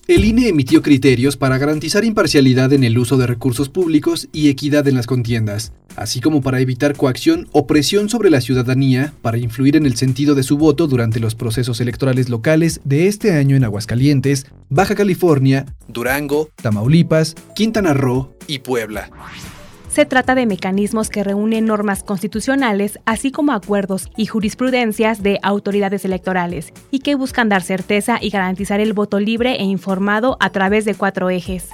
El INE emitió criterios para garantizar imparcialidad en el uso de recursos públicos y equidad en las contiendas, así como para evitar coacción o presión sobre la ciudadanía para influir en el sentido de su voto durante los procesos electorales locales de este año en Aguascalientes, Baja California, Durango, Tamaulipas, Quintana Roo y Puebla. Se trata de mecanismos que reúnen normas constitucionales, así como acuerdos y jurisprudencias de autoridades electorales, y que buscan dar certeza y garantizar el voto libre e informado a través de 4 ejes.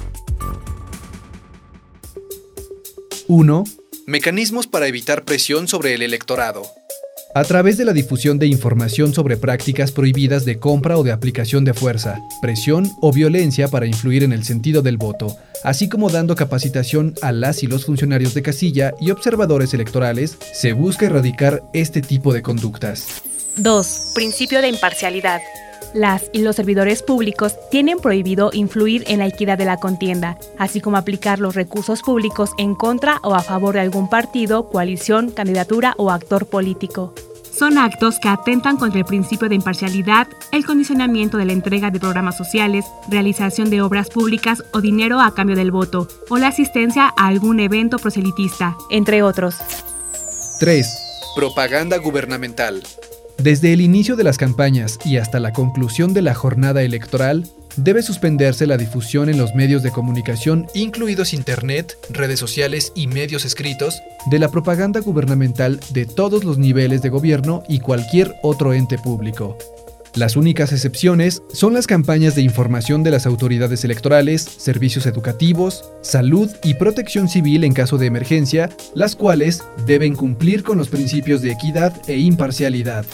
1. Mecanismos para evitar presión sobre el electorado. A través de la difusión de información sobre prácticas prohibidas de compra o de aplicación de fuerza, presión o violencia para influir en el sentido del voto, así como dando capacitación a las y los funcionarios de casilla y observadores electorales, se busca erradicar este tipo de conductas. 2. Principio de imparcialidad. Las y los servidores públicos tienen prohibido influir en la equidad de la contienda, así como aplicar los recursos públicos en contra o a favor de algún partido, coalición, candidatura o actor político. Son actos que atentan contra el principio de imparcialidad, el condicionamiento de la entrega de programas sociales, realización de obras públicas o dinero a cambio del voto, o la asistencia a algún evento proselitista, entre otros. 3. Propaganda gubernamental. Desde el inicio de las campañas y hasta la conclusión de la jornada electoral, debe suspenderse la difusión en los medios de comunicación, incluidos Internet, redes sociales y medios escritos, de la propaganda gubernamental de todos los niveles de gobierno y cualquier otro ente público. Las únicas excepciones son las campañas de información de las autoridades electorales, servicios educativos, salud y protección civil en caso de emergencia, las cuales deben cumplir con los principios de equidad e imparcialidad.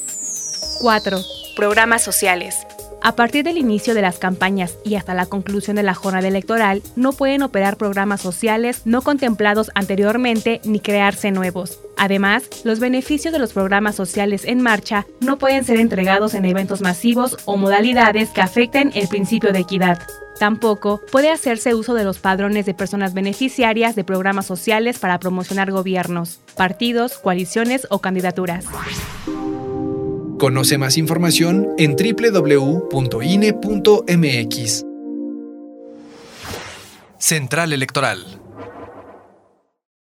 4. Programas sociales. A partir del inicio de las campañas y hasta la conclusión de la jornada electoral, no pueden operar programas sociales no contemplados anteriormente ni crearse nuevos. Además, los beneficios de los programas sociales en marcha no pueden ser entregados en eventos masivos o modalidades que afecten el principio de equidad. Tampoco puede hacerse uso de los padrones de personas beneficiarias de programas sociales para promocionar gobiernos, partidos, coaliciones o candidaturas. Conoce más información en www.ine.mx. Central Electoral.